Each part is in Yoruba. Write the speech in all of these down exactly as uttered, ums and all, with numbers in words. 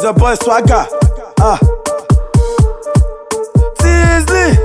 your boy Swagger. Ah. Teasley.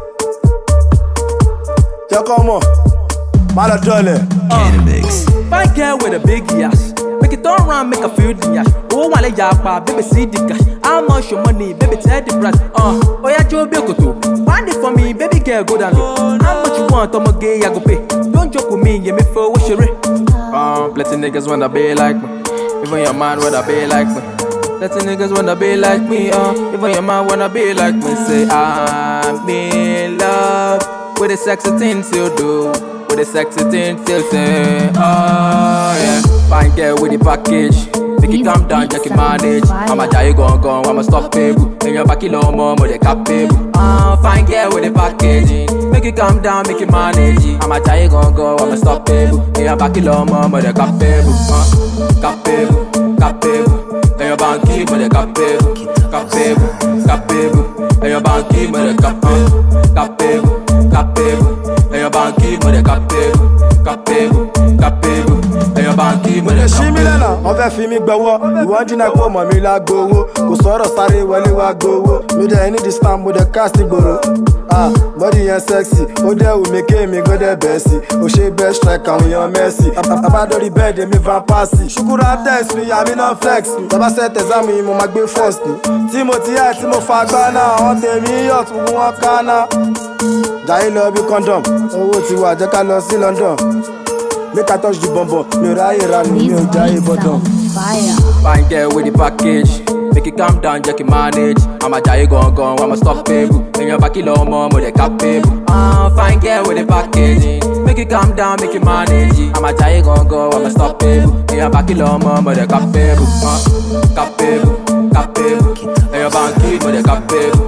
Yeah, come on. Mala Dolly. Cannabis. Fine girl with a big ass. Make it turn around, make a feel the ass. Oh, wale japa, baby see the cash. How much your money, baby tell the price. Uh, oh yeah, Joe Bekoto. Find it for me, baby girl, go down low. How much you want, I'm a gay, I go pay. Don't joke with me, yeah, me for what you re. Um, plenty niggas wanna be like me. Even your man wanna be like me. Plenty niggas wanna be like me, uh. Even your man wanna be like me. Say I'm in love with the sexy things you do. With the sexy things you say, oh yeah. Fine girl with the package. Make it calm down, check it manage. I'ma die gon' gon', I'ma stop people. In your back kilo more, more the cap people. Uh, fine girl with the packaging. Make it calm down, make it manage. I'ma die gon' gon', I'ma stop people. In your back kilo more, more the cap people. Uh, cap people, cap people. In your banky, more the cap people. Cap people, cap people. In your banky, more the cap people. Cap people, cap people. In your banky, more the cap people. Cap people, cap people. In your banky, more the cap people. Wọ́n fẹ́ fi mí gbọ́wọ́, ìwọ́n dínà pé mọ̀ mi lágbówó. Kò sọ̀rọ̀ sáré wọlé wá gbówó. Mi dẹ̀ ní di spam, mo dẹ̀ cast gbòòrò. Ah, body yẹn sexy, ó dẹ̀ wù mí kéèmí kó dẹ̀ bẹ́ẹ̀ sí. Ó ṣe best strike àwọn èèyàn Messi. Abádọ́rí bẹ́ẹ̀dì mi van paasi. Ṣùkúrà test mi, àmì náà flex mi. Tọ́ba set exam yìí mo máa gbé first ni. Tí mo ti yá tí mo fa gbá náà, àwọn tèmi yọ̀ tún wọn ká náà. Jàyé lọ bí condom, owó ti wà jẹ́ ká lọ sí London. Make I touch the bomb, me ride around me, me jai bottom. Fine girl with the package. Make it calm down, check it manage. I'ma jai gon' gon', I'ma stop people. In your back kilo more, more the cap people. Uh, fine girl with the package. Make it calm down, make it manage. I'ma jai gon' gon', I'ma stop people. In your back kilo more, more the cap people. Uh, cap people, cap people. In your banky, more the cap people.